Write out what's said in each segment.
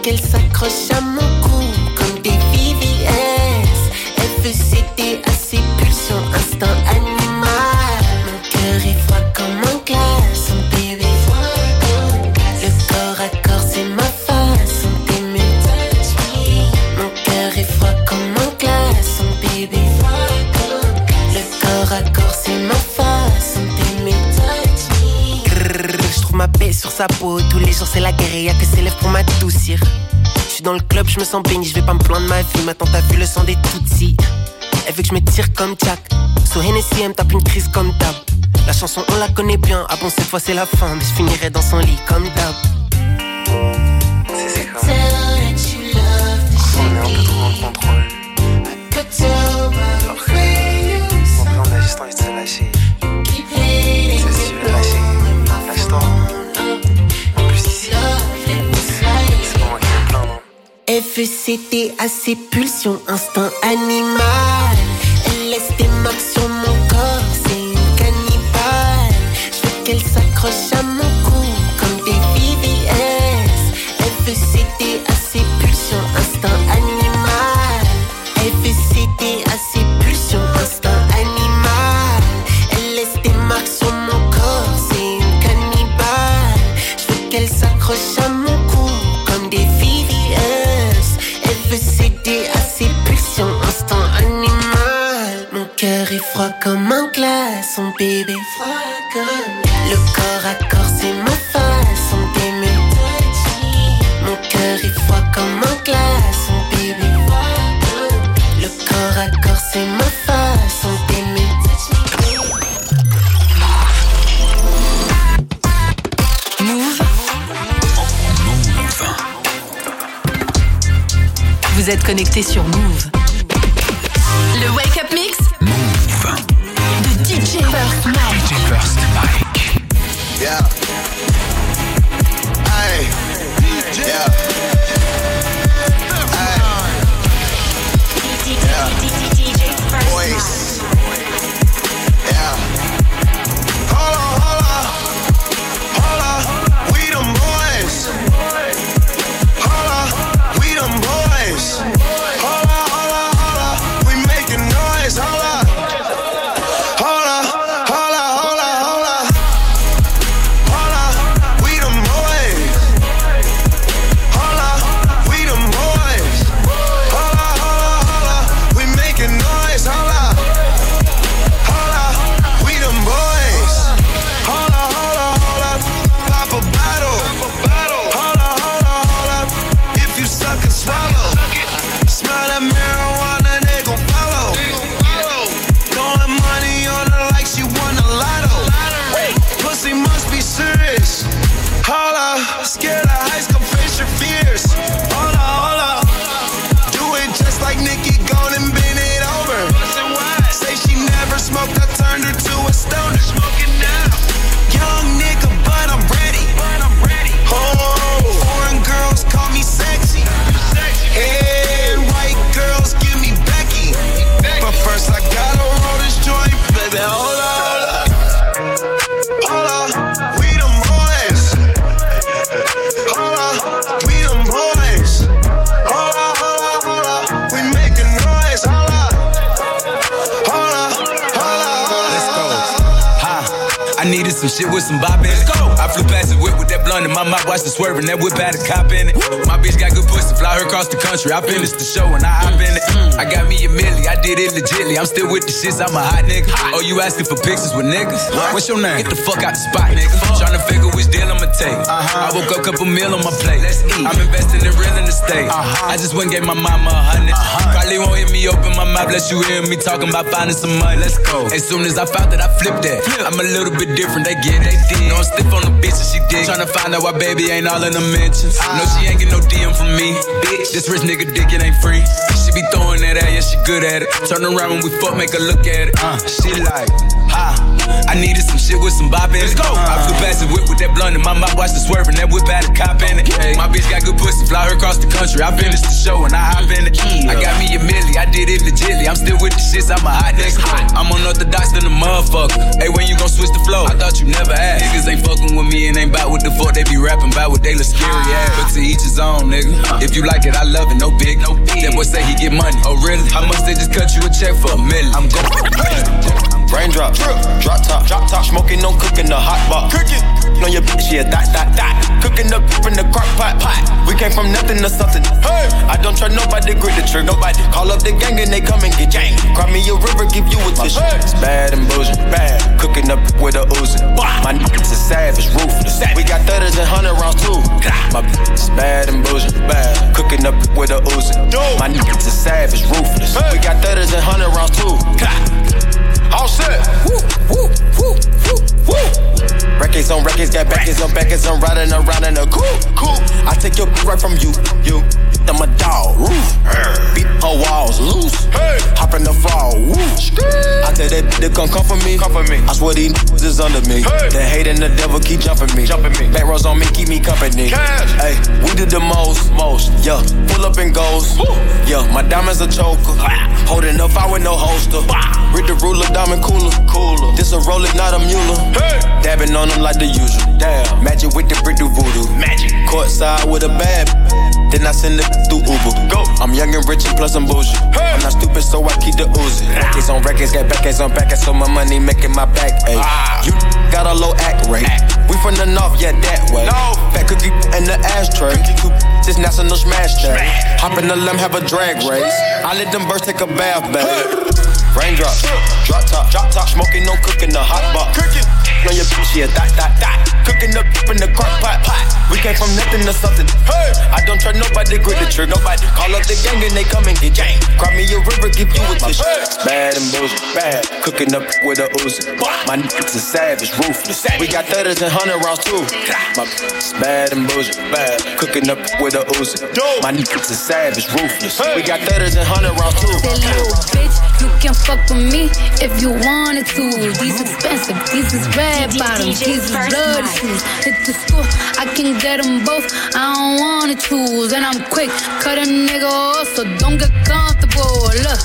qu'elle s'accroche à mon cou comme des VVS. Elle veut céder à ses pulsions, instinct animal. Mon cœur est froid comme un glace, son bébé. Le corps à corps c'est ma façon d'aimer. Mon cœur est froid comme un glace, son bébé. Le corps à corps c'est ma façon d'aimer. Je trouve ma paix sur sa peau, tous les jours c'est la guerre et y'a que ses lèvres pour m'adoucir. Je suis dans le club, je me sens béni, je vais pas me plaindre de ma vie. Ma tante a vu le sang des Tutsis. Elle veut que je me tire comme Jack. Sous Hennessy, elle me tape une crise comme d'hab. La chanson on la connaît bien, ah bon cette fois c'est la fin. Mais je finirai dans son lit comme d'hab. C'est comme on est un peu trop dans le contrôle. Alors que mon plan d'agissant il s'est lâché. C'est si je vais lâcher, lâche-toi. En plus ici, c'est pas moi qui me plains, non. Elle veut céder à ses pulsions, instinct animal. Elle laisse des marques sur mon corps, c'est une cannibale. Je veux qu'elle s'accroche à mon cou comme des VVS. Elle veut céder à ses pulsions, instinct animal. Elle veut céder à ses pulsions, instinct animal. Elle laisse des marques sur mon corps, c'est une cannibale. Je veux qu'elle s'accroche à mon cou comme des VVS. Elle veut céder à ses pulsions, instinct animal. Mon cœur est froid comme un glace, son bébé. Le corps à corps c'est ma façon d'aimer. Mon cœur est froid comme un glace, son bébé. Le corps à corps c'est ma façon d'aimer. Move. Vous êtes connectés sur Move. Le Wake Up Mix. Move. De DJ First Mike. DJ First Mike. Yeah. Hey. Yeah. Hey. Boys. Yeah. Hold on. We them boys. Hold on. We them boys. Hold on. We making noise. Hold on. We them boys. We them boys. We making noise. We them boys. Pop a bottle. Hold up. If you suck and swallow. Smell that marijuana, they gon' follow. Throwing money on her like she won a lotto. Pussy must be serious. Hold up. Scared of heights, come face your fears. Hold up. Do it just like Nicki, gone and bend it over. Say she never smoked, I turned her to a stoner. Smoking now. Young nigga, but I'm ready. Oh, foreign girls call me sexy. And white girls give me Becky. But first I gotta roll this joint, baby. Hold up. We them boys. Hold up. We them boys. Hold up. We making noise. Hold up. Let's go. I needed some shit with some bop in it. I flew past the whip with that blunt in my mouth, watched it swerving, that whip had a cop in it. My bitch got good pussy, fly her across the country. I finished the show and I hop in it. I got me a milli, I did it legitly. I'm still with the shits, I'm a hot nigga. Oh, you asking for pictures with niggas? What's your name? Get the fuck out the spot, nigga. Tryna figure which deal I'ma take. I woke up, couple meal on my plate. Let's eat. I'm investing in real estate. I just went and gave my mama 100. Probably won't hear me open my mouth, let you hear me talking about finding some money. Let's go. As soon as I found that, I flipped that. I'm a little bit different, they get it. No, I'm stiff on the bitch and she dig. Tryna find out why baby ain't all in the mentions. No, she ain't get no DM from me. Bitch, this rich nigga dick, it ain't free. She be throwing that at, yeah, she good at it. Turn around when we fuck, make her look at it. She like, I needed some shit with some bop in it. I flew past the whip with that blunt in my mouth, watched it swerving, that whip had a cop in it. My bitch got good pussy, fly her across the country. I finished the show and I hop in it. I got me a milli, I did it legitly. I'm still with the shits, I'm a hot nigga. I'm unorthodox than a motherfucker. Hey, when you gon' switch the flow? I thought you never asked. Niggas ain't fucking with me and ain't bout what the fuck they be rapping about what they look scary ass. But to each his own, nigga. If you like it, I love it, no big. That boy say he get money. Oh, really? How much they just cut you a check for? $1 million. I'm going. Raindrop, drop top, smoking, no cooking the hot pot. Cooking on your bitch, yeah, that. Cooking up in the crock pot. We came from nothing to something. Hey, I don't try nobody, grip the trick. Nobody call up the gang and they come and get gang. Cry me a river, give you a tissue. It's bad and bullshit, bad. Cooking up with a Uzi. My niggas is savage, ruthless. We got 30s and 100 rounds too. My bitch is bad and bullshit, bad. Cooking up with a Uzi. My niggas is savage, ruthless. We got 30s and 100 rounds too. All set. Woo, woo, woo, woo, woo. Records on records, got backers on backers. I'm riding around in a cool. I take your right from you. I'm a dog. Beat her walls loose. Hey. Hop in the fall. Woo. I tell that to come for me. I swear these niggas is under me. Hey. The hate and the devil keep jumping me. Back rows on me, keep me company. Hey, we did the most. Yeah, pull up and goes. Woo. Yeah, my diamonds a choker. Holding up, I with no holster. Read the ruler, diamond cooler. This a roller, not a mule. Hey. Dabbing on them like the usual. Damn. Magic with the brick do voodoo. Magic. Courtside with a bad. Then I send it through Uber. Go. I'm young and rich and plus I'm bougie. Hey. I'm not stupid, so I keep the Uzi. Records on records, got backers on backers, so my money making my back ache. You got a low act rate. We from the north, yeah, that way. No. Fat cookie in the ashtray. This national smash day. Hop in the limb, have a drag race. I let them birds take a bath, babe. Raindrop, drop top, smoking, no cooking the hot pot. Cooking on your bitch, yeah, that. Cooking up in the crock pot. We came from nothing to something. Hey, I don't try nobody, grip the trick. Nobody call up the gang and they come and get gang. Cry me a river, give you a tissue. Bad and bullshit, bad. Cooking up with a Uzi. My niggas is savage, ruthless. We got 30s and 100 rounds too. My bitch bad and bullshit, bad. Cooking up with a Uzi. My niggas is savage, ruthless. We got 30s and 100 rounds too. That little bitch, you can fuck with me if you wanted to. These expensive, these is red bottoms, these is bloody shoes. Hit the school, I can get them both, I don't wanna choose. And I'm quick, cut a nigga off, so don't get comfortable. Look,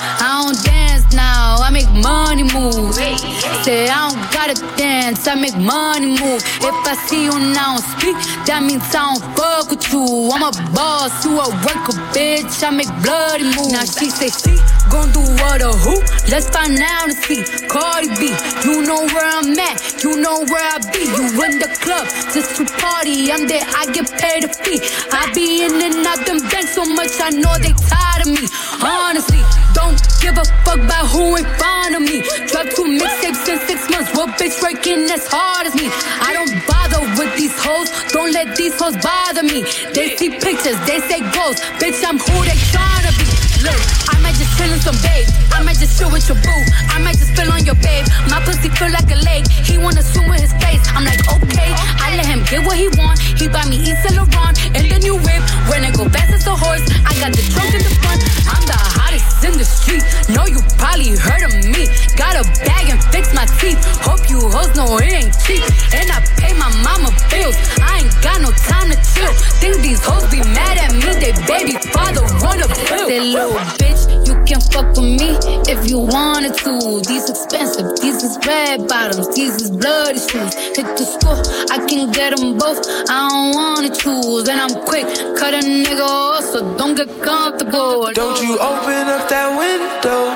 I don't dance now, I make money move. Say I don't gotta dance, I make money move. If I see you now speak, that means I don't fuck with you. I'm a boss, you a worker, bitch, I make bloody moves. Now she say she gon' do what or who? Let's find out and see. Cardi B, you know where I'm at, you know where I be. You in the club just to party, I'm there, I get paid a fee. I be in and out them banks so much, I know they tired of me. Honestly, don't give a fuck about who in front of me. Drop 2 mixtapes in 6 months, what bitch working as hard as me? I don't bother with these hoes, don't let these hoes bother me. They see pictures, they say ghosts, bitch I'm who they tryna be. Look, I might just chill in some babe, I might just chill with your boo, I might just spill on your babe. My pussy feel like a lake, he wanna swim with his face. I'm like okay, I let him get what he want. He buy me Yves Saint Laurent and the new whip. When I go fast as a horse, I got the trunk in the front. I'm the hottest in the street, know you probably heard of me. Got a bag and fix my teeth, hope you hoes know it ain't cheap. And I pay my mama bills, I ain't got no time to chill. Think these hoes be mad at me, they baby father wanna bill. Say little bitch, you can fuck with me if you wanted to. These expensive, these is red bottoms, these is bloody shoes. Hit the school, I can get them both, I don't wanna choose. And I'm quick, cut a nigga off, so don't get comfortable. Don't you open up that window,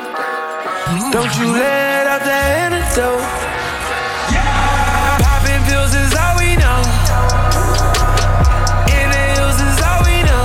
don't you let out that antidote. Popping pills is all we know, inhales is all we know.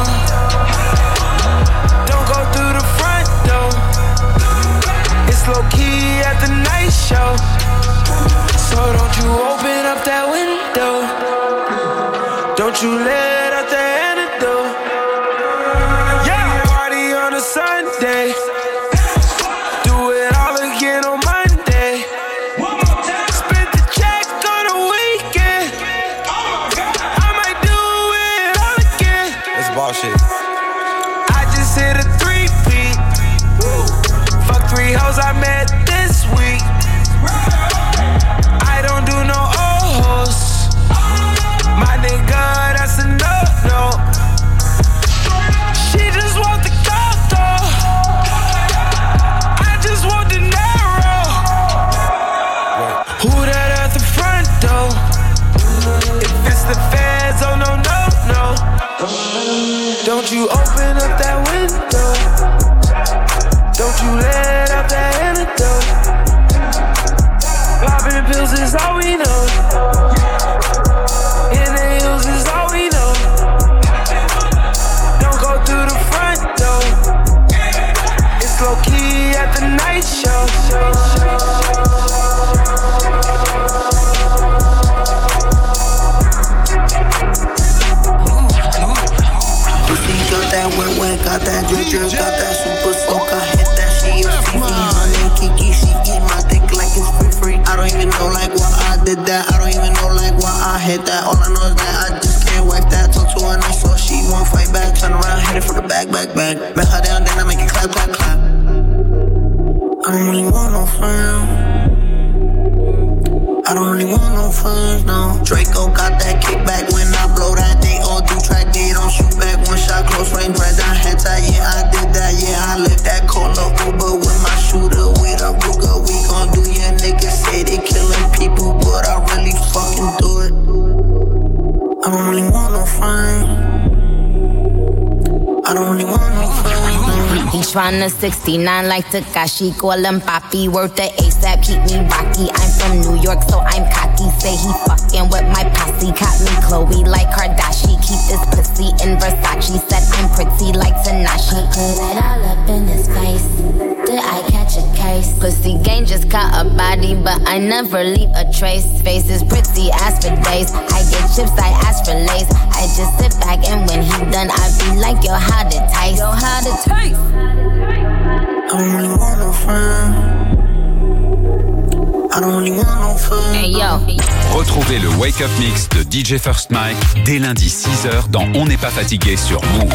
Don't go through the front door, it's low key at the night show. So don't you open up that window, don't you let out the antidote. Yeah, party on a Sunday, do it all again on Monday. Spend the check on a weekend, I might do it all again. It's bullshit. I just hit a 3-peat, fuck 3 hoes I met this week. I don't do no old hoes, my nigga, that's a no-no. She just want the gold though, Don't you open up that window. Don't you let out that antidote. Popping pills is all we know. In the hills is all we know. Don't go through the front door. It's low key at the night show. Got that wet, got that drip, got that super soak. I hit that, she a Fifi, honey, Kiki, she eat my dick like it's free. I don't even know like why I did that. I don't even know like why I hit that. All I know is that I just can't whack that. Talk to her nice so she won't fight back. Turn around, hit it for the back. Bet her down, then I make it clap. I don't really want no friends. I don't really want no friends, no. Draco got that kickback when I blow that. They all do track, they don't shoot back. One shot, close range, right down head tie. Yeah, I did that, yeah, I lived that. Call up Uber with my shooter, with a Ruger. We gon' do your niggas say they killing people, but I really fucking do it. I don't really want no friends. I don't really want no friends, no. He tryna 69 like Takashi, call him Papi, worth the ASAP, keep me rocky. I'm from New York, so I'm cocky. Say he fucking with my posse, caught me Chloe like Kardashian. Keep this pussy in Versace, said I'm pretty like Tanashi. Put it all up in his face. Did I catch a case? Pussy gang just caught a body, but I never leave a trace. Face is pretty as for days. I get chips, I ask for lace. I just sit back and when he done, I be like, yo, how to taste? Yo, how to taste? I don't really want no friends. I don't really want no friends. Hey, yo. Retrouvez le Wake Up Mix de DJ First Mike dès lundi 6h dans On n'est pas fatigué sur Move.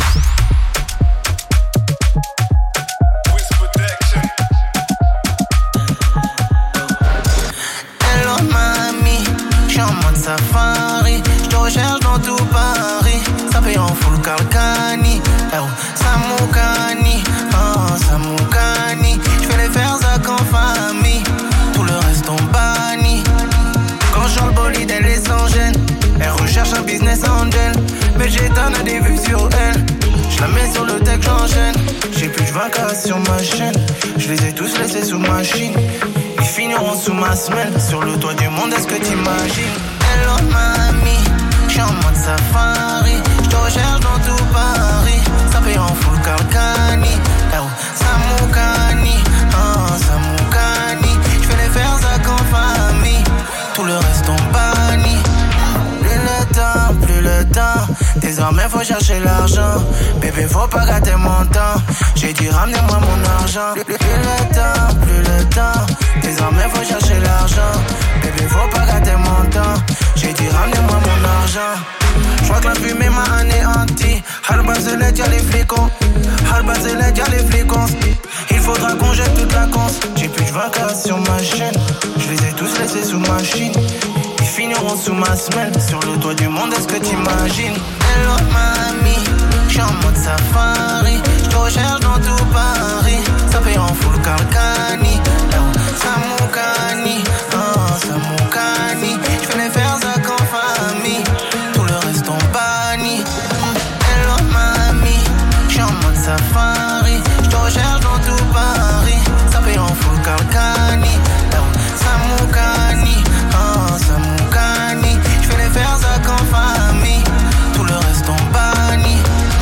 Hello mami, j'suis en mode safari. J'te recherche dans tout Paris. Ça paye en full Calcani. Samoukani, oh Samoukani. J'fais les faire ça qu'en famille. Tout le reste on banni. Quand j'en le bolide elle est sans gêne. Elle recherche un business angel. Mais j'étonne à des vues sur elle. J'la mets sur le deck, j'enchaîne. J'ai plus de 20K sur ma chaîne. J'les ai tous laissés sous machine. Ils finiront sous ma semelle. Sur le toit du monde, est-ce que t'imagines? Hello mami, j'suis en mode safari. J'te recherche dans tout Paris. Ça paye en full Calcani. Samoukani, oh Samoukani. J'fais les faire ça qu'en famille. Tout le reste on banni. Plus le temps, désormais faut chercher l'argent. Bébé faut pas gâter mon temps. J'ai dit ramenez-moi mon argent. Plus le temps, désormais faut chercher l'argent. Bébé faut pas gâter mon temps. J'ai dit ramenez-moi mon argent. J'crois que la fumée m'a anéanti. Halbazelet y'a les flicons. Halbazelet y'a les flicons. Il faudra qu'on jette toute la conce. J'ai plus de 20K sur ma chaîne. J'les ai tous laissés sous machine. Ils finiront sous ma semelle. Sur le toit du monde, est-ce que t'imagines? Hello mami, j'suis en mode safari. J'te recherche dans tout Paris. Ça paye en full Calcani. Samoukani, oh Samoukani. J'fais les faire ça qu'en famille. Tout le reste on banni. Hello mami, j'suis en mode safari. J'te recherche dans tout Paris. Ça paye en full Calcani. Samoukani, oh Samoukani. J'fais les faire ça qu'en famille. Tout le reste on banni.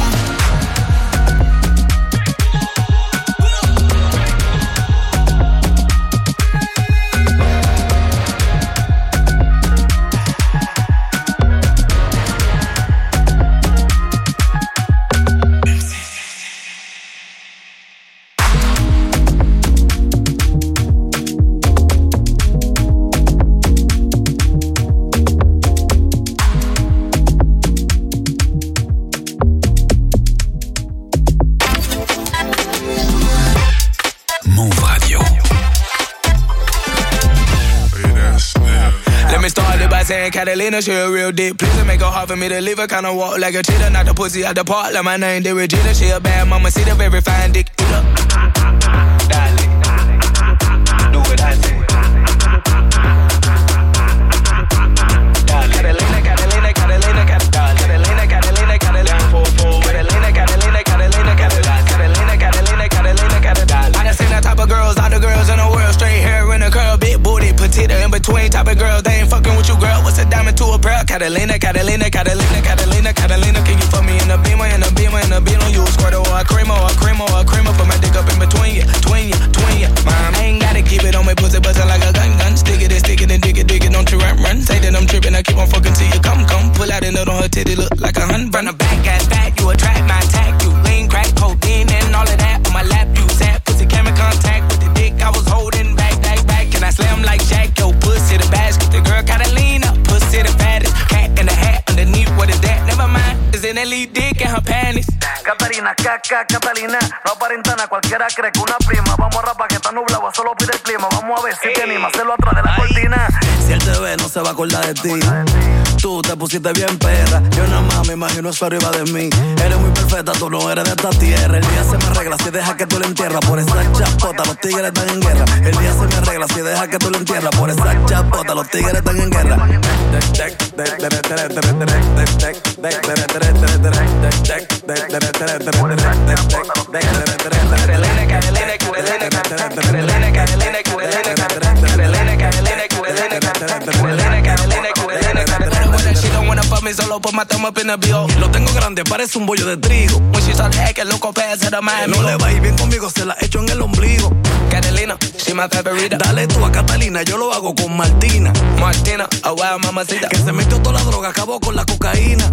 Catalina, she a real dick. Please make it hard for me to leave her. Kinda walk like a cheetah, not the pussy out the park. Like my name, they Regina. She a bad mama, see the very fine dick. Darling, do what I say. Catalina, Catalina, Catalina, Catalina, Catalina, Catalina, 4-4 with a Catalina, Catalina, Catalina, Catalina, Catalina. Can you put me in a beamer, in a beamer, in a beamer? You a squirter or a creamer, or a creamer, or a creamer? Put my dick up in between you, tween you, tween you. Mom, I ain't gotta keep it on my pussy, buzzing like a gun, gun. Stick it and dig it, don't you run, run. Say that I'm tripping, I keep on fucking till you come. Pull out a nut on her titty, look like a hun. Run the back, ass back, you attract my attack. You lean, crack, codeine, and all of that on my lap. You sat, pussy came in contact with the dick I was holding back. Can I slam like Jack? Yo, pussy the basket. The girl Catalina, pussy the fattest. Cat in the hat underneath, what is that? Never mind, it's an elite dick in her panties. Catalina, Catalina, no aparentana, cualquiera cree que una prima. Vamos a rapar que está nublado, solo pide el clima. Vamos a ver si te anima, hacerlo atrás de la cortina. Si él te ve, no se va a acordar de ti. Tú te pusiste bien perra, yo nada más me imagino eso arriba de mí. Eres muy perfecta, tú no eres de esta tierra. El día se me arregla si deja que tú le entierras. Por esa chapota, los tigres están en guerra. El día se me arregla si deja que tú le entierras. Por esa chapota, los tigres están en guerra. Solo put my thumb up in the bio. Lo tengo grande, parece un bollo de trigo. When she started acting loco fast, had a mind. No le va a ir bien conmigo, se la echo en el ombligo. Catalina, she my favorita. Dale tú a Catalina, yo lo hago con Martina. Martina, a wild mamacita. Que se metió toda la droga, acabó con la cocaína.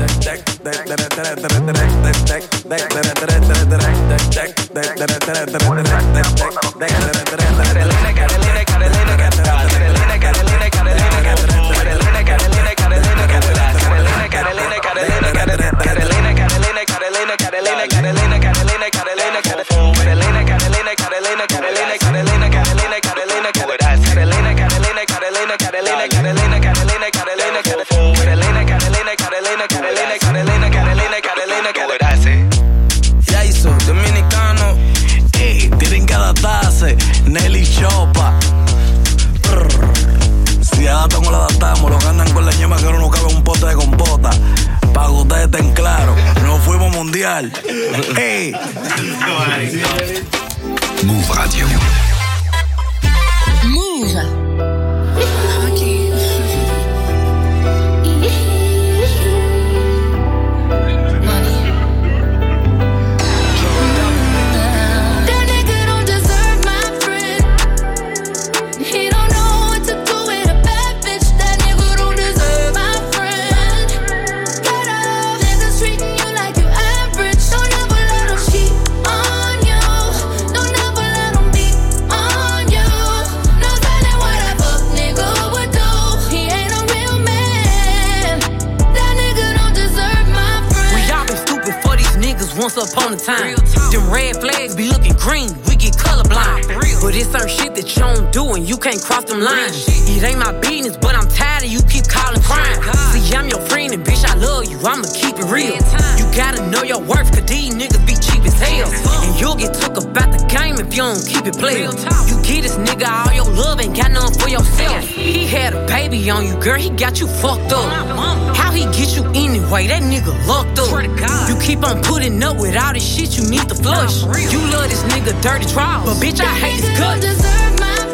Tienen que adaptarse, Nelly Chopa. Si adaptan o la adaptamos, lo ganan con la ñema que no nos cabe un pote de compota. Pa' que ustedes estén claros, no fuimos mundial. Hey. Move Radio. Move. Once upon a time, them red flags be looking green, we get colorblind. But it's certain shit that you don't do and you can't cross them lines. It ain't my business, but I'm tired of you keep calling crime. See, I'm your friend and bitch, I love you, I'ma keep it real. You gotta know your worth, cause these niggas be cheap as hell. And you'll get took about the game if you don't keep it playing. You get this nigga all your love, ain't got nothing for yourself. He had a baby on you, girl, he got you fucked up. How he get you anyway, that nigga locked up. You keep on putting up with all this shit, you need to flush. You love this nigga dirty draws, but bitch, I hate his guts. He don't deserve my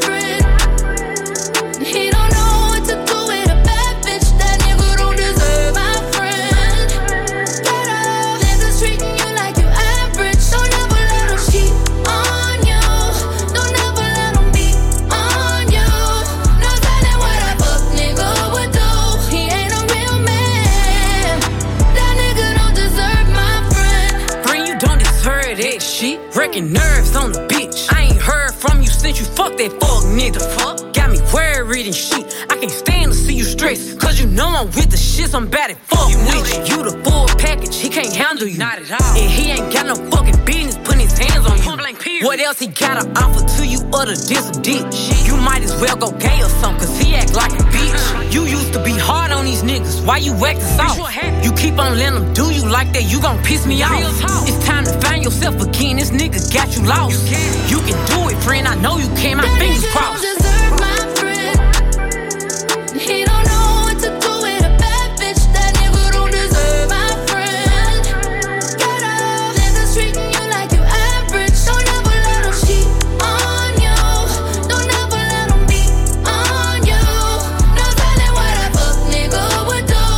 friend. He don't know what to do with a bad bitch. That nigga don't deserve my friend. Get up, niggas treating you like you average. Don't ever let him cheat on you. Don't ever let him be on you. No telling what a fuck nigga would do. He ain't a real man. That nigga don't deserve my friend. Friend, you don't deserve that shit. Wrecking nerves on the bitch. I ain't heard from you since you fucked that fuck nigga. Got me worried and shit. I can't stand to see you stressed, cause you know I'm with the shits, I'm bad at fuck with you. You the full package, he can't handle you. Not at all. And he ain't got no fucking business putting his hands on you. What else he gotta offer to you other than some dick? You might as well go gay or something, cause he act like a bitch. You used to be hard on these niggas, why you acting soft? You keep on letting them do you like that, you gon' piss me off. It's time to find yourself again, this nigga got you lost. You can do it, friend, I know you can, my fingers crossed. He don't know what to do with a bad bitch. That nigga don't deserve my friend. Get up, niggas treating you like you average. Don't ever let him cheat on you. Don't ever let him be on you. No telling what a fuck nigga would do.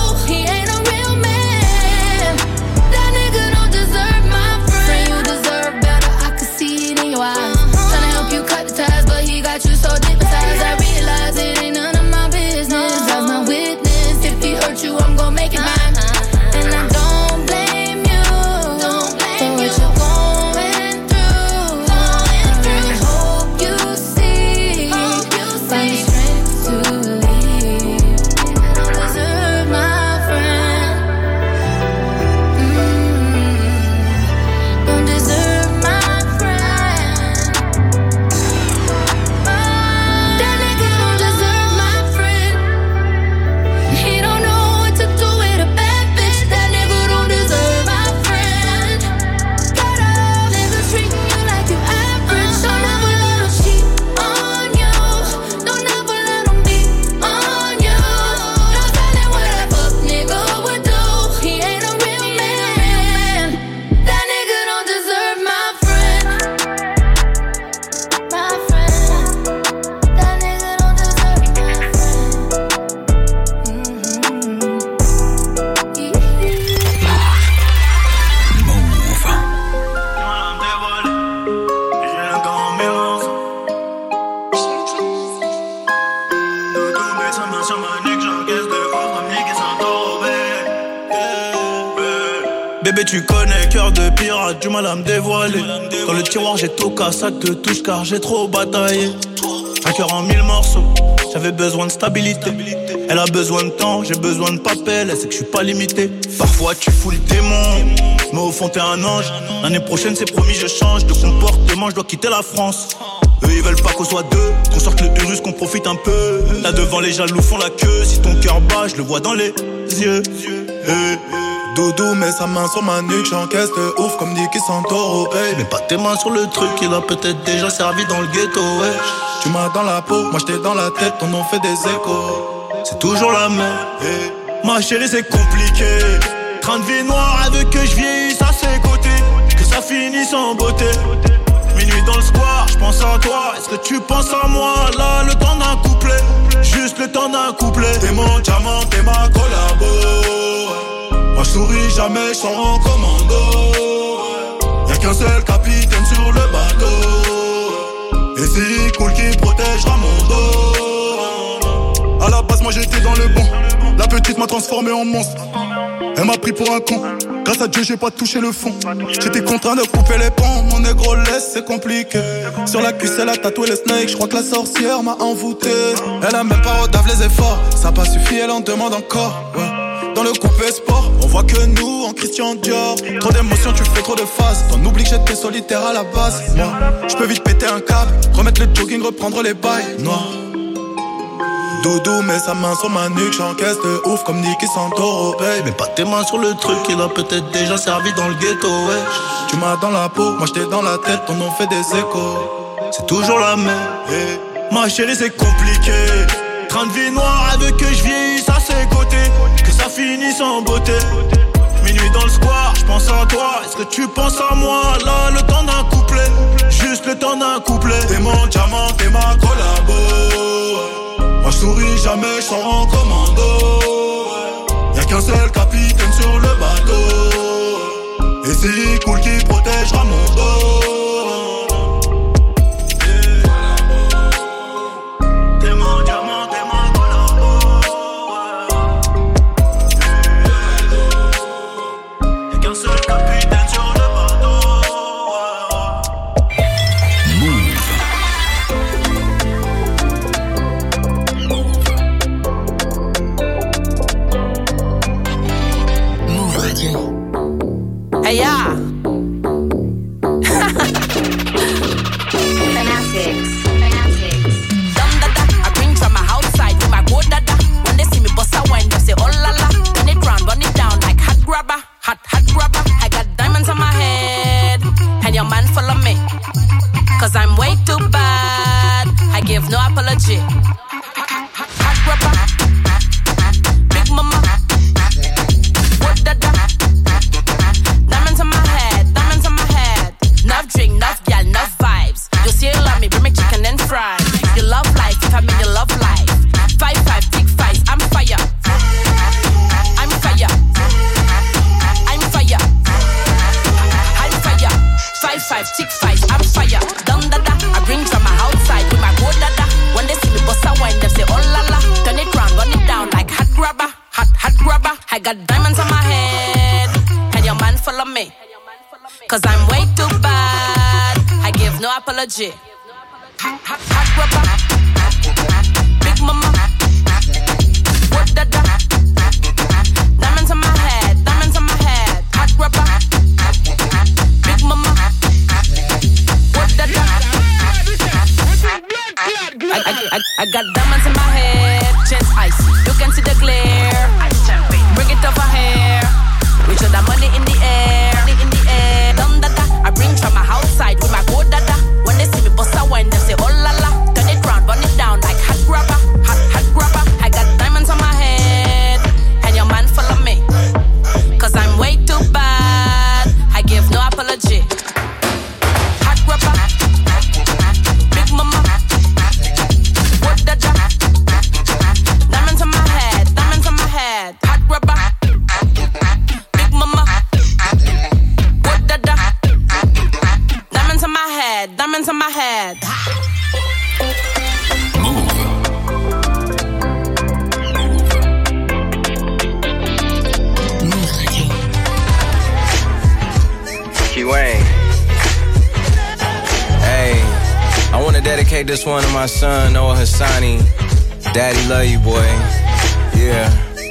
Bébé tu connais, cœur de pirate, du mal à me dévoiler. Dans le tiroir j'ai tout qu'à sac de touche car j'ai trop bataillé. Un cœur en 1000 morceaux, j'avais besoin de stabilité. Elle a besoin de temps, j'ai besoin de papel, elle sait que je suis pas limité. Parfois tu fous le démon, mais au fond t'es un ange. L'année prochaine c'est promis je change de comportement, je dois quitter la France. Eux ils veulent pas qu'on soit deux, qu'on sorte le Urus, qu'on profite un peu. Là devant les jaloux font la queue, si ton cœur bat je le vois dans les yeux. Doudou met sa main sur ma nuque, j'encaisse de ouf comme Nicky Santoro. Hey. Mets pas tes mains sur le truc, il a peut-être déjà servi dans le ghetto. Ouais. Tu m'as dans la peau, moi j'étais dans la tête, ton nom fait des échos. C'est toujours la même. Hey. Ma chérie c'est compliqué. Train de vie noire, elle veut que je vieillisse à ses côtés, que ça finisse en beauté. Minuit dans le square, je pense à toi. Est-ce que tu penses à moi? Là, le temps d'un couplet, juste le temps d'un couplet. T'es mon diamant, t'es ma collabo. Moi je souris jamais, je sors en commando. Y'a qu'un seul capitaine sur le bateau, et c'est cool qui protégera mon dos. À la base moi j'étais dans le bon, la petite m'a transformé en monstre. Elle m'a pris pour un con, grâce à Dieu j'ai pas touché le fond. J'étais contraint de couper les ponts, mon négro laisse c'est compliqué. Sur la cuisse elle a tatoué le snake, je crois que la sorcière m'a envoûté. Elle a même pas redave les efforts, ça a pas suffi elle en demande encore. Ouais. Dans le coupé sport, on voit que nous en Christian Dior. Trop d'émotions, tu fais trop de phases. T'en oublies que j'étais solitaire à la base. Moi, je peux vite péter un câble, remettre le jogging, reprendre les bails noirs. Doudou met sa main sur ma nuque, j'encaisse de ouf comme Nicky Santoro. Hey, mets pas tes mains sur le truc, il a peut-être déjà servi dans le ghetto. Ouais. Tu m'as dans la peau, moi j'étais dans la tête, ton nom fait des échos. C'est toujours la même. Hey. Ma chérie c'est compliqué. Train de vie noire, elle veut que je vieillisse à ses côtés, que ça finisse en beauté. Minuit dans le square, je pense à toi. Est-ce que tu penses à moi? Là, le temps d'un couplet, juste le temps d'un couplet. T'es mon diamant, t'es ma collabo. Moi je souris jamais, je sors en commando. Y'a qu'un seul capitaine sur le bateau, et c'est cool qui protégera mon dos. Hey, yeah. I bring from my outside with my go dada. When they see me bust a wine, they say oh la la. When it round, run it down like hot grabber, hot grabber. I got diamonds on my head, and your man follow me, 'cause I'm way too bad. I give no apology. Hot grabber, big mama, what dada. Diamonds on my head, enough drink, enough gal, enough vibes. You say you love me, bring me chicken and fries. You love life, if I mean you love life. 5-5, tick 5, I'm fire. I'm fire. I'm fire. I'm fire. 5-5, tick 5, I'm fire. Dum dada, I bring from my outside with my go dada. When they see me bust a wine, they say oh la la. Turn it round, run it down like hot grabber, hot grabber. I got diamonds on my head, and your man follow me, 'cause I'm way too bad. I give no apology. Hot grabber, big mama, what dada. Diamonds on my head, hot grabber, big mama, what dada. I got diamonds in my head, chest icy, you can see the glare. Bring it over here, we show the money in the air. Dum dada, I bring from my outside with my go dada. When they see me bust a wine, they say oh la la. Turn it round, run it down like hot grabber, hot grabber. I got diamonds on my head, and your man follow me, 'cause I'm way too bad. I give no apology. Hot grabber, big mama, what dada. Diamonds on my head, hot grabber, big mama, Wayne. Hey, I wanna dedicate this one to my son, Noah Hassani. Daddy love you, boy. Yeah.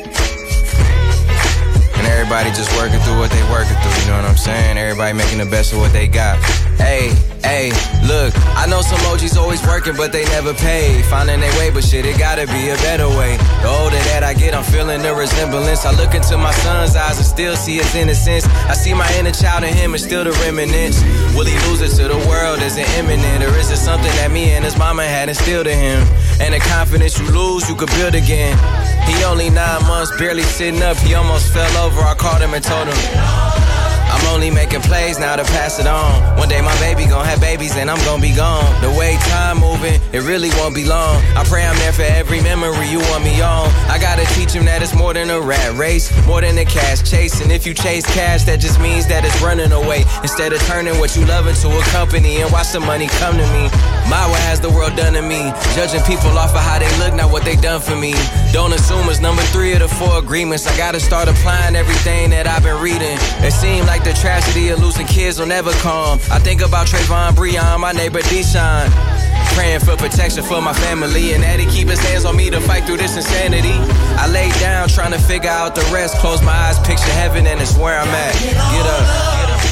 And everybody just working through what they working through, you know what I'm saying? Everybody making the best of what they got. Hey, look, I know some OGs always working, but they never pay. Finding their way, but shit, it gotta be a better way. The older that I get, I'm feeling the resemblance. I look into my son's eyes and still see his innocence. I see my inner child in him and still the remnants. Will he lose it to the world? Is it imminent? Or is it something that me and his mama had instilled in him? And the confidence you lose, you could build again. He only 9 months, barely sitting up. He almost fell over. I called him and told him, I'm only making plays now to pass it on. One day my baby gon' have babies and I'm gon' be gone. The way time moving, it really won't be long. I pray I'm there for every memory you want me on. I gotta teach him that it's more than a rat race, more than a cash chase. And if you chase cash, that just means that it's running away. Instead of turning what you love into a company and watch the money come to me. My, what has the world done to me? Judging people off of how they look, not what they done for me. Don't assume it's number 3 of the 4 agreements. I gotta start applying everything that I've been reading. It seemed like the tragedy of losing kids will never come. I think about Trayvon, Breon, my neighbor Deshaun. Praying for protection for my family, and that he keep his hands on me to fight through this insanity. I lay down trying to figure out the rest. Close my eyes, picture heaven, and it's where I'm at. Get up, get up.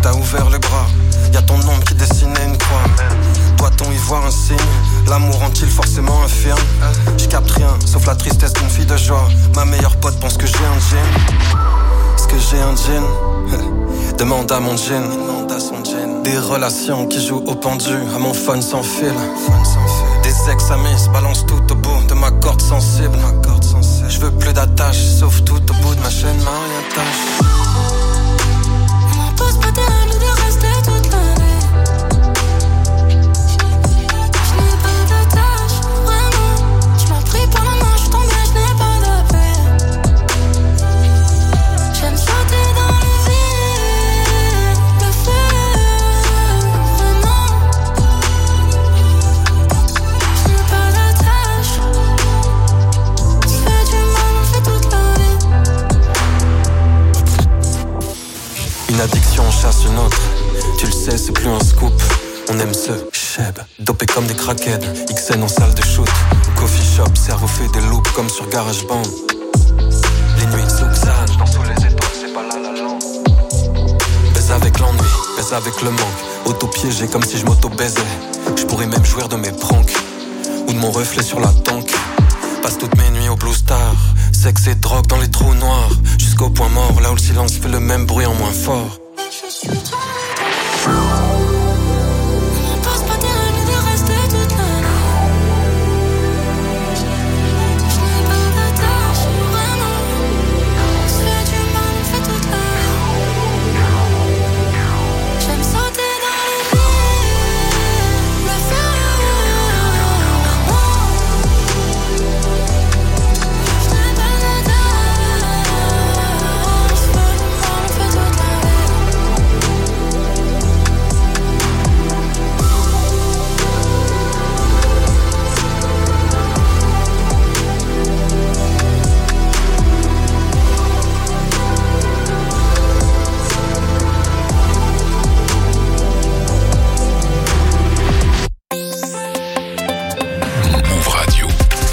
t'as ouvert les bras. Y'a ton ombre qui dessinait une croix. Doit-on y voir un signe? L'amour rend-il forcément infirme? Je capte rien, sauf la tristesse d'une fille de joie. Ma meilleure pote pense que j'ai un jean. Est-ce que j'ai un jean? Demande à mon jean. Des relations qui jouent au pendu, à mon phone sans fil. Des ex-amis se balancent tout au bout de ma corde sensible. Je veux plus d'attache, sauf tout au bout de ma chaîne mariage. On m'impose pas terrible de rester toute l'année. Je n'ai pas d'attache, vraiment. Tu m'as pris par la main, je suis tombée, je n'ai pas de paix. J'aime sauter dans le vide, le feu, vraiment. Je n'ai pas d'attache. Tu fais du mal, on fait toute la vie. Une addiction chasse une autre. Tu le sais, c'est plus un scoop. On aime ce cheb, dopé comme des crackheads. XN en salle de shoot. Coffee shop, cerveau fait des loops comme sur GarageBand. Les nuits de Souxane, dans sous les étoiles, c'est pas la land. Baise avec l'ennui, baise avec le manque. Auto-piégé comme si je m'auto-baisais. Je pourrais même jouir de mes pranks ou de mon reflet sur la tank. Passe toutes mes nuits au Blue Star. Sexe et drogue dans les trous noirs. Jusqu'au point mort, là où le silence fait le même bruit en moins fort. On m'impose pas terrible de rester toute l'année. Je n'ai pas d'attache, vraiment. On se fait du mal, on fait toute la vie. J'aime sauter dans le vide, le feu, vraiment. Je n'ai pas d'attache. On se fait du mal, on fait toute la vie. Move Radio.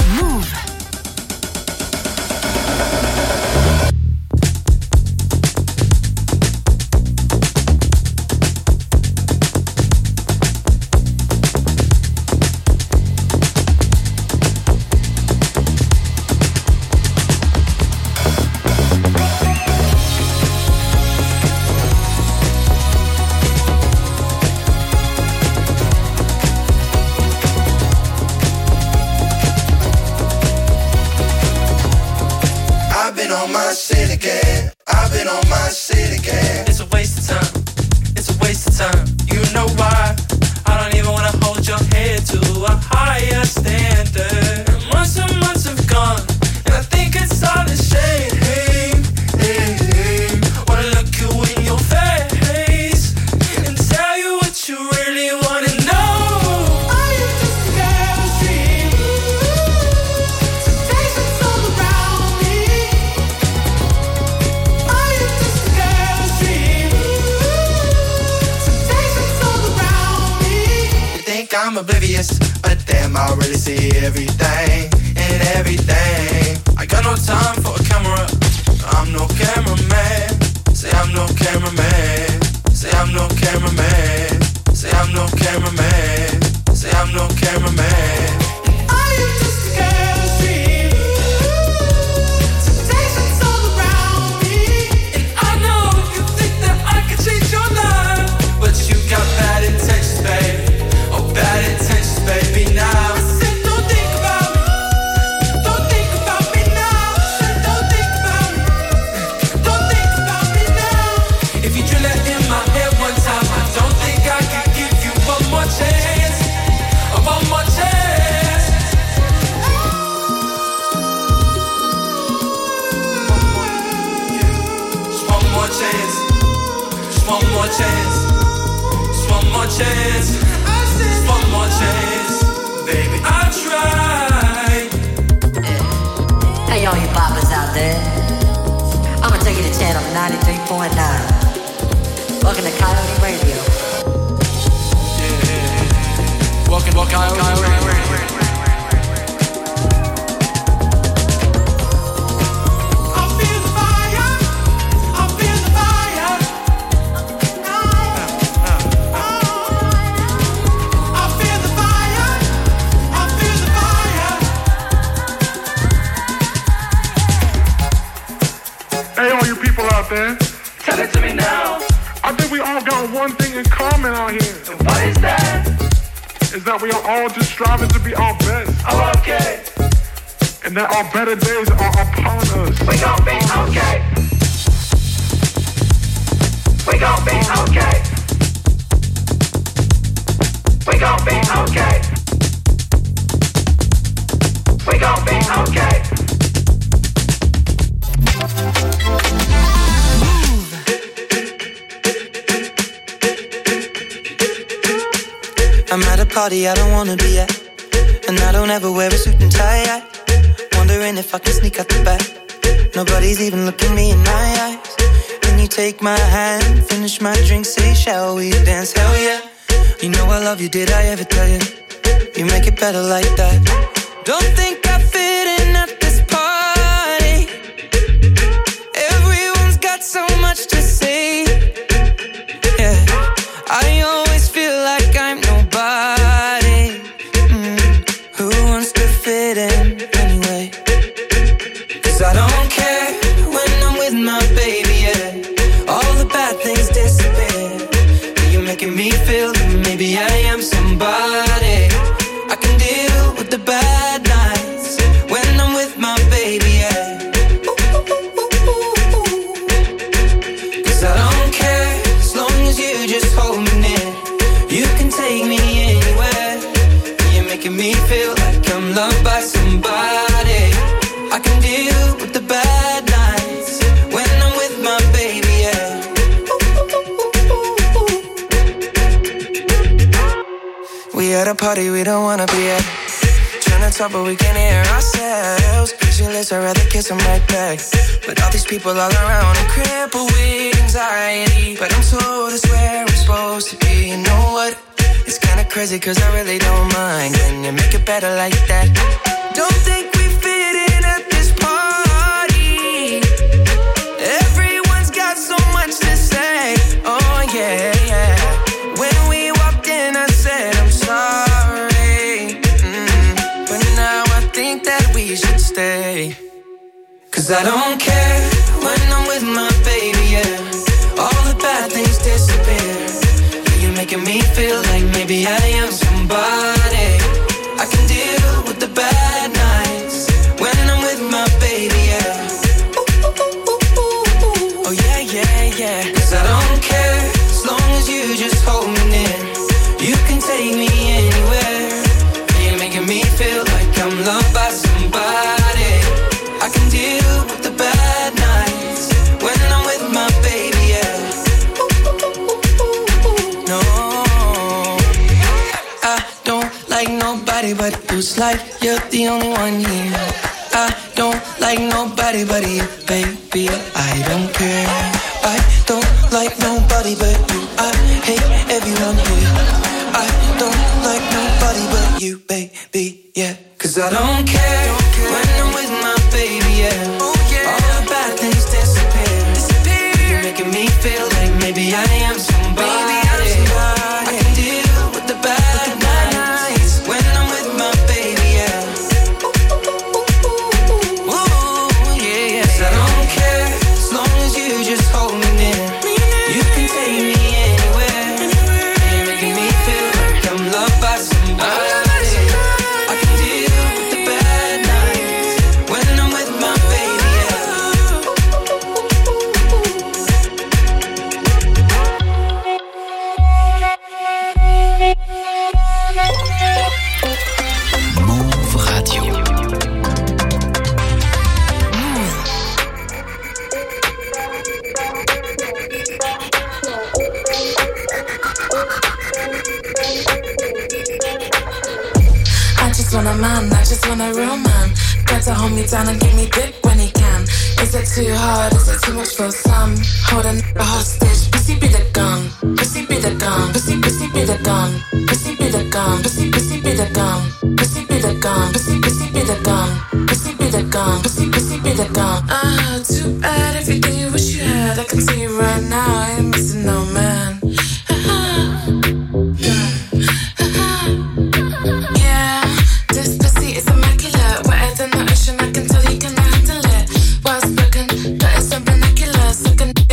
I've been on my shit again. I've been on my shit again. It's a waste of time. It's a waste of time. You know why? I don't even wanna hold your head to a higher standard. Months and months have gone, and I think it's all a shame. Wanna look you in your face and tell you what you really wanna know. Are you just a girl's dream? Temptations all around me. Are you just a girl's dream? Temptations all around me. You think I'm oblivious, but damn, I really see everything and everything. I got no time for a camera. I'm no cameraman. Say I'm no cameraman. Say I'm no cameraman. Say I'm no cameraman. Say I'm no cameraman. Are you just a girl's dream? Temptations all around me. And I know you think that I can change your life, but you got bad intentions, baby. Oh, bad intentions, baby. Now I said don't think about me. Don't think about me now. Said don't think about me. Don't think about me now. If you drill it in my head one time, I don't think I can give you one more chance. One more chance. Just one more chance. Just one more chance. Just one more chance. Just one more chance. Baby, I tried. Hey, all you poppers out there. I'ma take you to channel 93.9. Welcome to Coyote Radio. Welcome to Coyote Radio. I feel the fire. I feel the fire. there? Tell it to me now. I think we all got one thing in common out here. And what is that? Is that we are all just striving to be our best. Oh, okay. And that our better days are upon us. We gon' be okay. We gon' be okay. We gon' be okay. We gon' be okay. I'm at a party I don't wanna be at, and I don't ever wear a suit and tie. Wondering if I can sneak out the back. Nobody's even looking me in my eyes. Then you take my hand, finish my drink, say shall we dance? Hell yeah. You know I love you, did I ever tell you? You make it better like that. Don't think I fit in at this party. Everyone's got so much to say. Yeah, I always feel like I'm nobody. Who wants to fit in anyway? 'Cause I don't care when I'm with my baby, yeah. All the bad things disappear. You're making me feel that maybe I am somebody. I can deal with the bad nights when I'm with my baby, yeah. 'Cause I don't care as long as you just hold me near. You can take me anywhere. You're making me feel like I'm loved by somebody. I can deal with the bad nights when I'm with my baby, yeah. We at a party we don't wanna be at. Trying to talk but we can't hear ourselves. Pictureless, I'd rather kiss them right back. But all these people all around, I'm crippled with anxiety. But I'm told it's where I'm supposed to be. You know what? It's kinda crazy 'cause I really don't mind. Can you make it better like that? Don't think we fit in at this party. Everyone's got so much to say. Oh yeah, yeah. When we walked in I said I'm sorry. But now I think that we should stay. 'Cause I don't care when I'm with my baby, yeah. All the bad things disappear. You're making me feel like maybe I am somebody. I can deal with the bad nights when I'm with my baby, yeah. Oh yeah, yeah, yeah. 'Cause I don't care as long as you just hold me near. You can take me anywhere. You're making me feel like I'm loved by somebody. I can deal with the bad nights when I'm with my baby, yeah. No, I don't like nobody but you. It's like you're the only one here. I don't like nobody but you, baby. I don't care. I don't like nobody but you. I hate everyone here. I don't like nobody but you, baby, yeah. 'Cause I don't care when I'm with my baby, yeah. All the bad things disappear. You're making me feel like maybe I am somebody. I can deal with the bad nights when I'm with my baby, yeah. Ooh, yeah, yeah. 'Cause I don't care as long as you just hold me near. You can take me anywhere. You're making me feel like I'm loved by somebody. I can deal with the bad nights when I'm with my baby, yeah. Move Radio. I just want a man, I just want a real man. Got to hold me down and give me dick when he can. Is it too hard, is it too much for some? Hold a nigga hostage, pussy be the gun. Pussy be the gun, pussy be the gun. Pussy be the gun, pussy be the gun. Pussy be the gun, pussy be the gun. Pussy be the gun, pussy be the gun. Too bad everything you wish you had. I can see you right now, I ain't missing no man. Yeah, this pussy is immaculate. Wetter than the ocean, I can tell you can handle it. Well spoken, but it's so vernacular. Sucking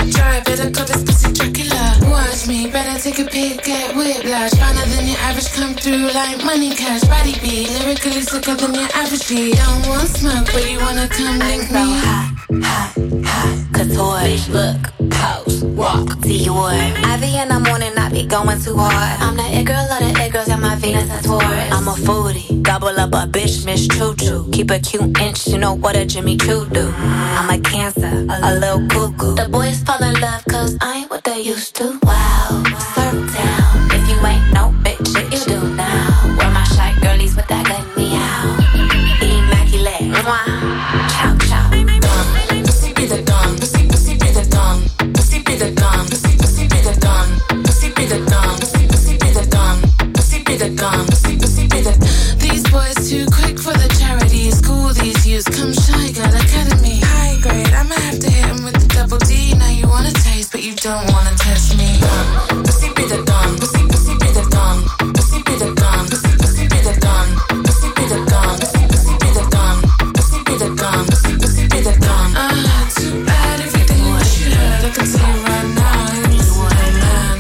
money, cash, body beat. Lyrically sicker than your average G. Don't want smoke, but you wanna come link me. Hot, couture, look, pose, walk, see you work. Ivy in the morning, I be going too hard. I'm the it girl of the it girls, and my Venus and Taurus. I'm a foodie, gobble up a bitch, Miss Choo Choo. Keep a cute inch, you know what a Jimmy Choo do. I'm a Cancer, a little cuckoo. The boys fall in love, cause I ain't what they used to. Wow, surf down. If you ain't no bitch, you do now. Where my shy girlies with that good meow. Immaculate, mwah, chow chow. Pussy be the gun, pussy be the gun, pussy be the gun, pussy be the gun, pussy be the gun, pussy be the gun, pussy be the gun, pussy be the. These boys too quick for the charity. School these youths, come shy girl academy. High grade, I'ma have to hit him with the double D. Now you wanna taste, but you don't wanna test me. Pussy be the gun, pussy be the gun, pussy be the gun, pussy be the gun, pussy be the gun, pussy be the gun, pussy be the gun, pussy be the gun. Too bad everything you should. I can tell you right now, you're missing no man.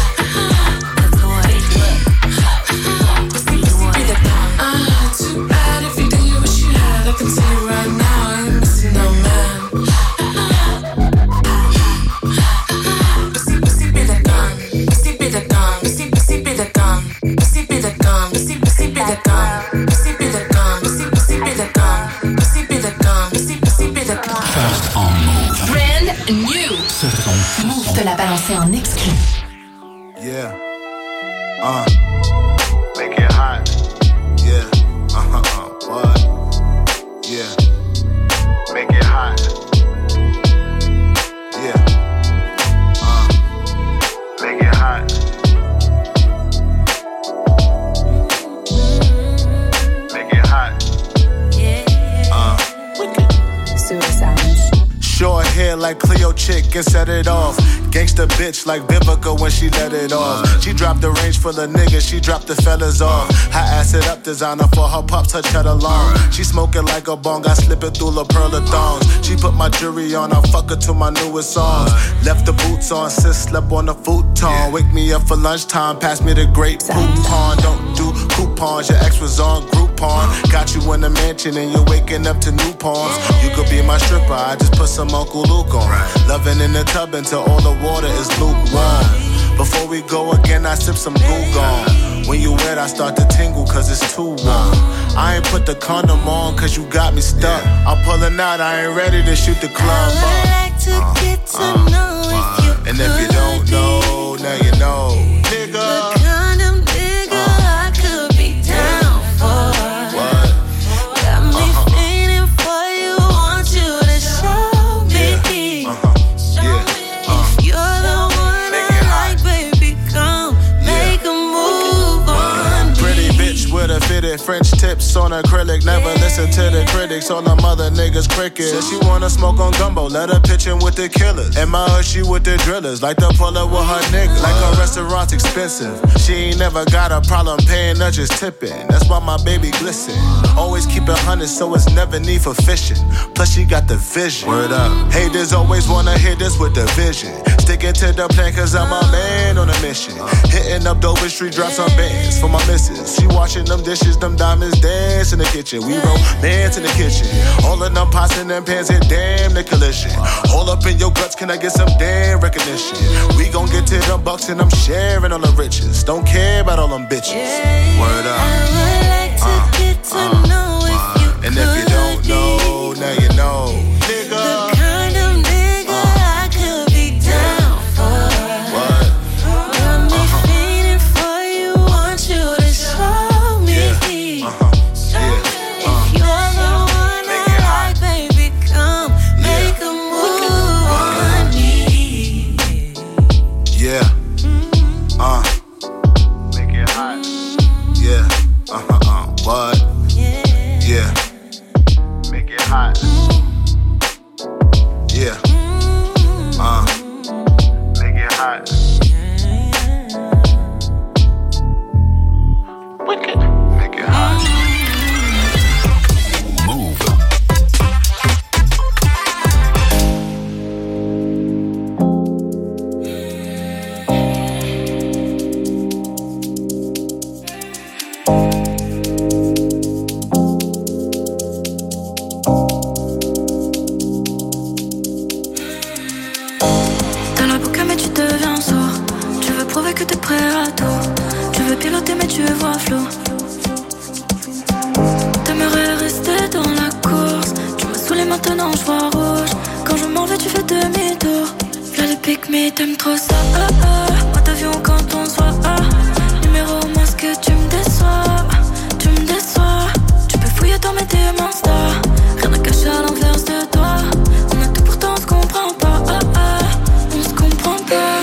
Pussy be the gun. Too bad everything you wish you had. I can tell you right now, you're missing no man. Pussy be the gun. Pussy be the gun. Pussy be the gun. Pussy be the gun. Pussy be the gun. Pussy be the gun. Pussy be the gun. Pussy be the gun. Pussy be the gun. First en Move. Brand new. Move te l'a balancé en exclu. Yeah. Make it hot. Yeah. What? Yeah. Make it hot. Yeah. Make it hot. Make it hot. Short hair like Cleo chick and set it off. Gangsta bitch like Vivica when she let it off. She dropped the range for the niggas, she dropped the fellas off. High acid up designer for her pops, her cheddar long. She smoking like a bong, I slip it through La Pearl of thongs. She put my jewelry on, I fuck her to my newest songs. Left the boots on, sis slept on the futon. Wake me up for lunchtime, pass me the great Poupon. Don't do coupons, your ex was on Groupon. Got you in the mansion and you're waking up to new pawns. You could be my stripper, I just put some Uncle Luke on. Loving in the tub until all the water is lukewarm. Before we go again, I sip some Goo Gone. When you wet, I start to tingle cause it's too warm. I ain't put the condom on cause you got me stuck. I'm pulling out, I ain't ready to shoot the club I would like to get to know if you and if you don't know, now you know. Nigga, the kind of nigga I could be down for. What? Got me feeling for you, want you to show me. If you're the one I like, baby, come make a move on pretty bitch with a fitted French tips on acrylic. Never listen to the critics, all them other niggas crickets. Said she wanna smoke on gumbo, let her pitch in with the killers. In my hood, she with the drillers, like to pull up with her nigga. Like her restaurant's expensive. She ain't never got a problem paying her, just tipping. That's why my baby glisten. Always keep it 100, so it's never need for fishing. Plus she got the vision. Word up. Haters always wanna hit us with the vision. Sticking to the plan cause I'm a man on a mission. Hitting up Dover Street, drop some bands for my missus. She washing them dishes, them diamonds dance in the kitchen. We romance in the kitchen. All of them pots and them pans hit damn the collision. Hold up in your guts, can I get some damn recognition? We gon' get to them bucks and I'm sharing all the riches. Don't care about all them bitches. Word up. I would like to get to know if you and if you don't know, now you know. Nigga, the kind of nigga I could be down for. What? Got me feeling for you, want you to show me. If you're the one I like, baby, come make a move on me. Yeah. Make it hot. Yeah. What? Yeah. Make it hot. Yeah. Make it hot. Wicked. Make it hot. Move. flou. T'aimerais rester dans la course. Tu m'as saoulé, maintenant je vois rouge. Quand je m'en vais, tu fais demi-tour. V'là les pics, mais t'aimes trop ça. Moi d'avion quand on se voit. Numéro masque, tu me déçois. Tu me déçois. Tu peux fouiller dans mes DM Insta. Rien à cacher à l'inverse de toi. On a tout, pourtant on se comprend pas. On se comprend pas.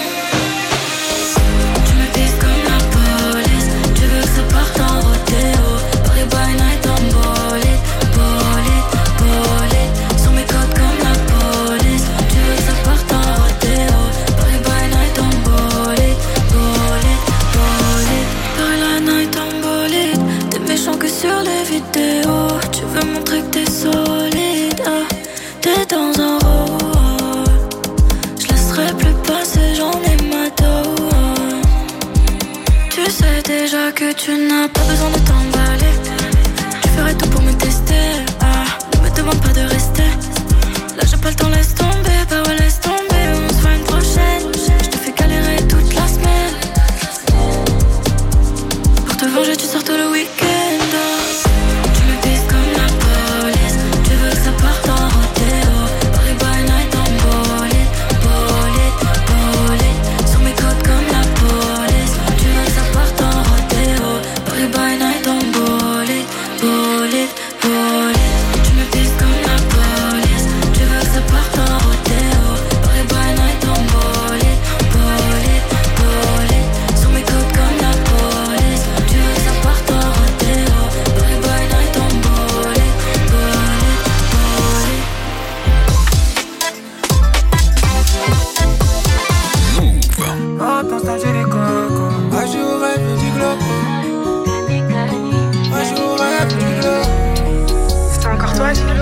Tu me pises comme la police. Tu veux que ça parte en rodéo. Paris by night en bolide. Bolide, bolide. Sur mes codes comme la police. Tu veux que ça parte en rodéo. Paris by night en bolide. Bolide, bolide. Paris la night en bolide. T'es méchant que sur les vidéos. Tu veux montrer que t'es solide. T'es dans un rôle. Je laisserai plus passer, j'en ai ma dose. Tu sais déjà que tu n'as pas besoin de t'emballer. Tu ferais tout pour me tester. Ne me demande pas de rester. Là j'ai pas le temps, laisse tomber. Bah ouais, laisse tomber, on se voit une prochaine. Je te fais galérer toute la semaine. Pour te venger tu sors tout le week-end. Tu me pises comme la police. Tu veux que ça parte en rodéo. Paris by night en bolide. Bolide, bolide. Sur mes côtes comme la police. Tu veux que ça parte en rodéo. Paris by night en bolide. Bolide, bolide. Tu me pises comme la police. Tu veux que ça parte en rodéo. Paris by night en bolide. Bolide, bolide. Sur mes côtes comme la police. Tu veux que ça parte en rodéo. Paris by night en bolide. Bolide, bolide. Attends, ça j'ai les cocos. Moi je rêve du globe. Moi je rêve du globe. C'était encore toi, Gigolo?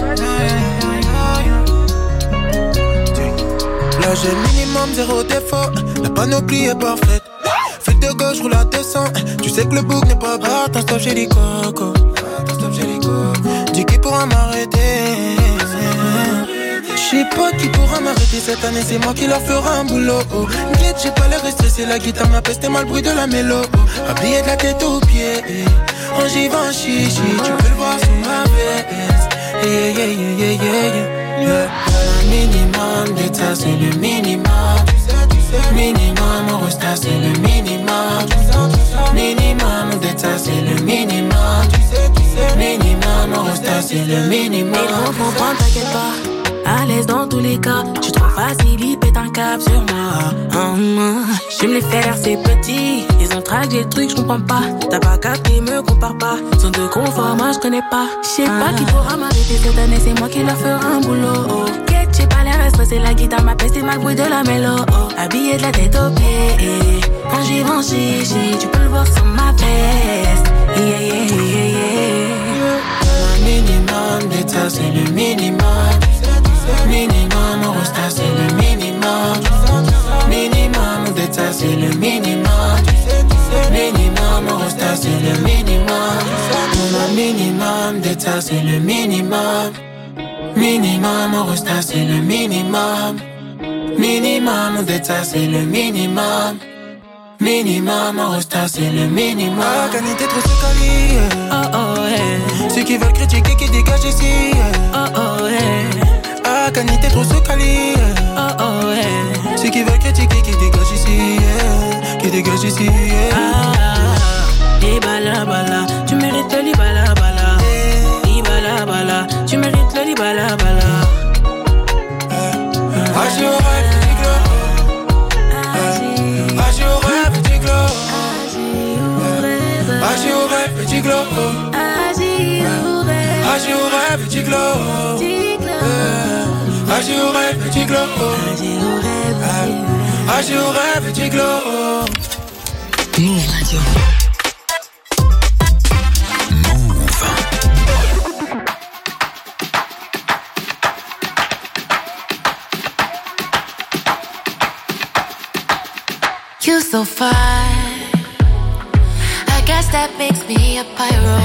Là j'ai minimum 0 défaut. La panoplie est parfaite. Fais de gauche, roule à 200. Tu sais que le bouc n'est pas bas. Attends, stop, j'ai les cocos. Dis qui pourra m'arrêter. J'sais pas qui pourra m'arrêter cette année, c'est moi qui leur fera un boulot. Guette, j'ai pas l'air stressé, la guitare m'a pesté mal le bruit de la mélo. Habillé de la tête aux pieds, en givant chichi, tu peux le voir sous ma veste. Yeah, yeah, yeah, yeah, yeah. Le minimum d'état, c'est le minimum. Minimum, on reste c'est le minimum. Minimum d'état, c'est le minimum. Minimum, on reste c'est le minimum. Ils vont comprendre, t'inquiète pas. À l'aise dans tous les cas, je suis trop facile, ils pètent un cap sur moi. Je me les faire, c'est petit. Ils ont traqué des trucs, je comprends pas. T'as pas capté, me compare pas. Sont de confort, moi je connais pas. Je sais pas qui pourra m'arrêter cette année, c'est moi qui leur ferai un boulot. Quête, j'ai pas l'air stressé, la guitare m'a pesté mal le bruit de la mélo. Habillé de la tête aux pieds, quand j'y vais en chichi, tu peux le voir sur ma veste. Yeah, yeah, yeah, yeah. Minimum d'état, c'est le minimum. Minimum, on reste c'est le minimum. Minimum d'état, c'est le minimum. Minimum, on reste c'est le minimum. Mon minimum d'état, c'est le minimum. Minimum, on reste c'est le minimum. Minimum d'état, c'est le minimum. Minimum, on reste c'est le minimum. Ah, canité trop sucrée. Oh oh, hey. Ceux qui veulent critiquer, qui dégagent ici. Oh oh, hey. Ah, canité trop sucrée. Oh oh, hey. Ceux qui veulent critiquer, qui dégagent ici. Qui dégagent ici. Libala bala, tu mérites le libala bala. Libala bala, tu mérites le libala bala. Ah, je rêve du glow. Ah, je rêve du glow. Ah, je rêve du glow. Ah, je rêve du glow. Ah, je rêve du glow. Ah, je rêve du glow. Move Radio. You so fine, I guess that makes me a pyro.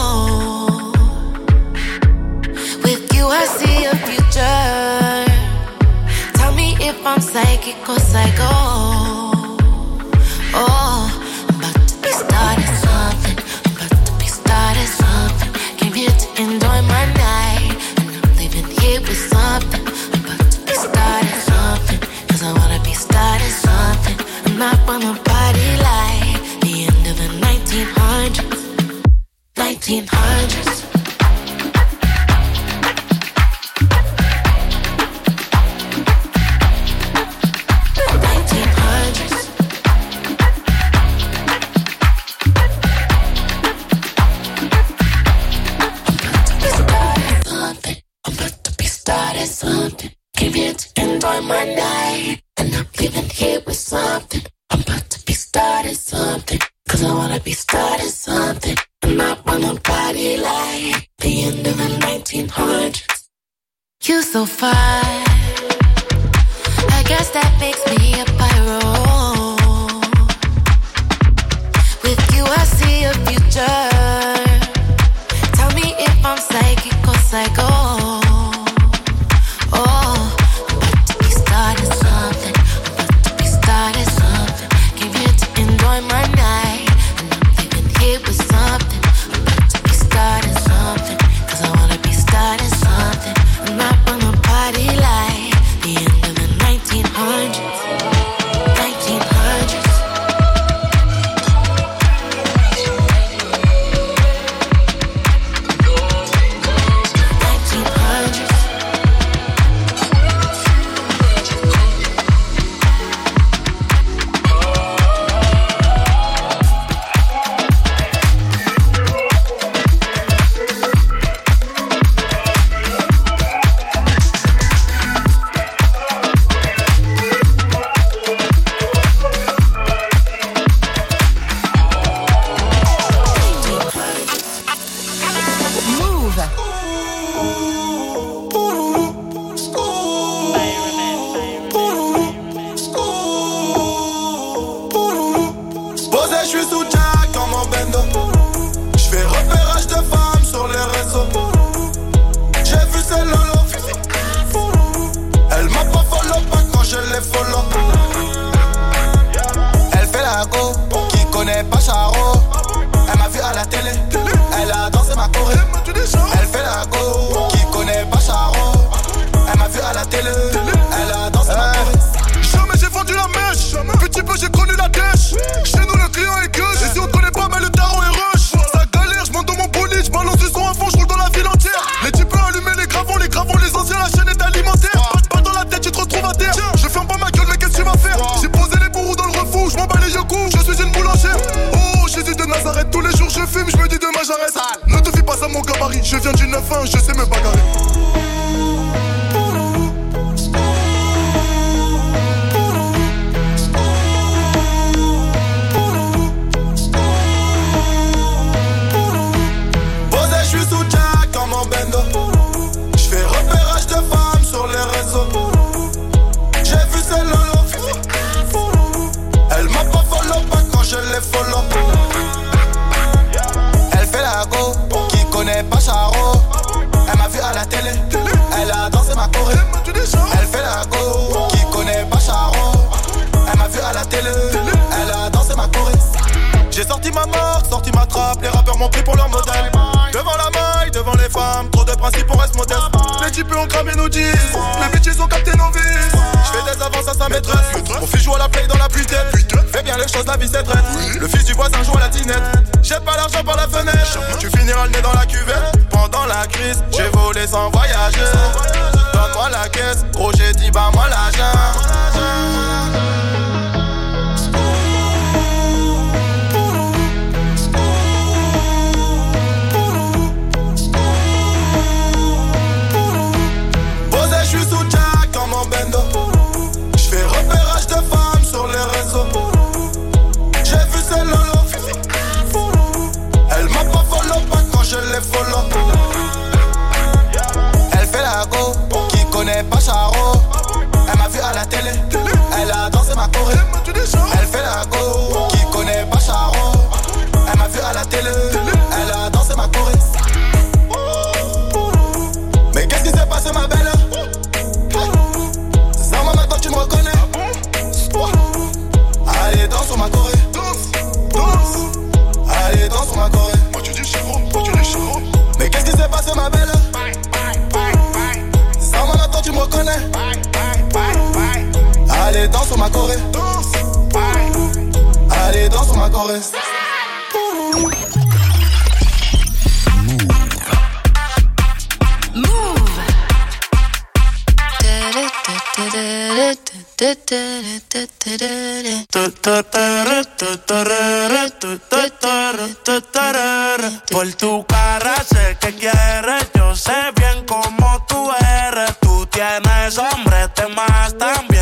With you I see a future. Tell me if I'm psychic or psycho. Oh, I'm about to be starting something. 1900s. Something, came here to enjoy my night, and I'm leaving here with something. I'm about to be starting something, cause I wanna be starting something, and I wanna party like the end of the 1900s. You so fine, I guess that makes me a pyro. With you I see a future. Tell me if I'm psychic or psycho. My night, and I'm leaving here with something. I'm about to be starting something, cause I wanna be starting something. I'm not gonna party like the end of the 1900s. 1900s. Je viens du 9-1, je sais me bagarrer. Posé, je suis sous Jack comme en bendo. Je fais repérage de femmes sur les réseaux. J'ai vu ces lolo. Elle m'a pas follow pas quand je les follow. Elle fait la go, qui connaît pas Charo. Elle m'a vu à la télé, elle a dansé ma choré. Elle fait la go, qui connaît pas Charo. Elle m'a vu à la télé, elle a dansé ma choré. J'ai sorti ma marque, sorti ma trappe. Les rappeurs m'ont pris pour leur modèle. Devant la maille, devant les femmes, trop de principes, on reste modeste. Les types ont cramé nos 10, les bitches ont capté nos vices. J'fais des avances à sa maîtresse. Mon fils joue à la play dans la putette. Fais bien les choses, la vie c'est traite. Le fils du voisin joue à la tinette. J'ai pas l'argent par la fenêtre. Tu finiras le nez dans la cuvette. Pendant la crise, j'ai volé sans voyager. Donne-moi la caisse, gros j'ai dit bah moi l'argent. J'fais repérage de femmes sur les réseaux. J'ai vu ces lolo. Elle m'a pas follow pas quand je les follow. Elle fait la go, qui connaît pas Charo. Elle m'a vu à la télé, elle a dansé ma choré. Elle fait la go, qui connaît pas Charo. Elle m'a vu à la télé, elle a dansé ma choré. Mais qu'est-ce qui s'est passé ma belle? Tu me reconnais? Allez, danse sur ma choré. Allez, danse sur ma choré. Moi tu dis Chiron, mais qu'est-ce qui s'est passé ma belle? Sans mon attente tu me reconnais? Allez, danse sur ma choré. Allez, danse sur ma choré. Por tu cara sé que quieres, yo sé bien cómo tú eres. Tú tienes hombres de más también.